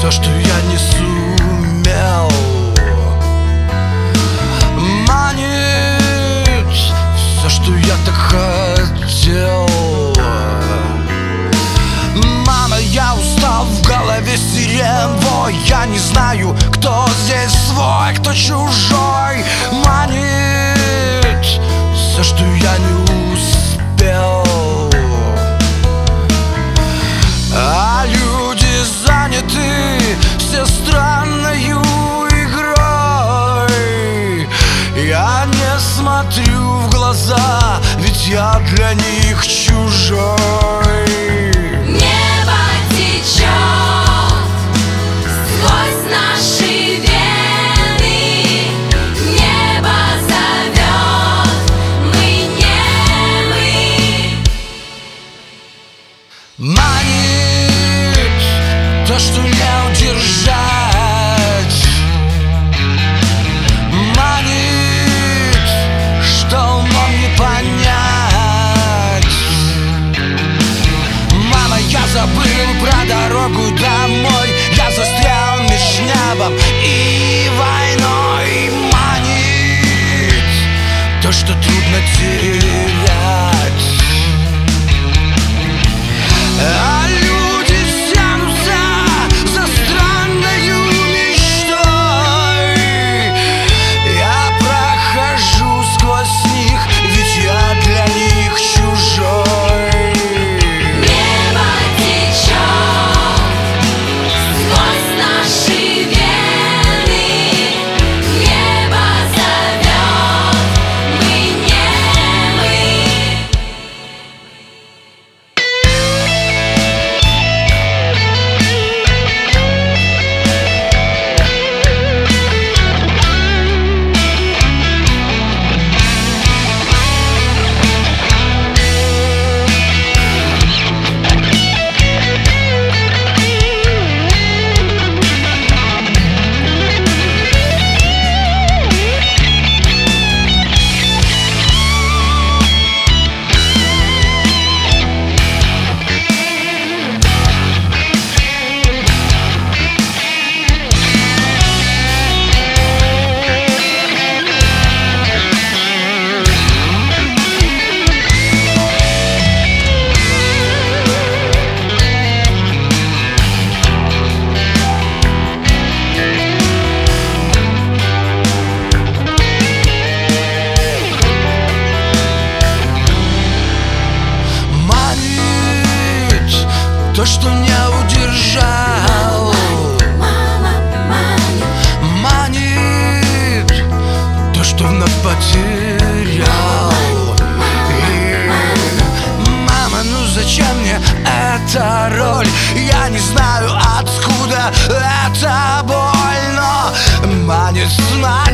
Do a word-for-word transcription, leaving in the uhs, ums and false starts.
то, что я не сумел. Манит все, что я так хотел. Мама, я устал, в голове сирен вой. Я не знаю, кто здесь свой, кто чужой. Манит все, что я не успел. А люди заняты все странною игрой. Я не смотрю в глаза, ведь я для них чужой. Небо течет сквозь наши вены, небо зовет, мы немы. Манит то, что не удержать. Манит, что умом не понять. Мама, я забыл про дорогу домой. Я застрял меж небом и войной. Манит то, что трудно терять. А люди тянутся за странною мечтой. Я прохожу сквозь них, ведь я для них чужой. Небо течет сквозь наши вены, небо зовет, мы немы. То, что не удержал. Мама, манит, Манит то, что вновь потерял. И, мама, ну зачем мне эта роль? Я не знаю, откуда эта боль, но манит знать.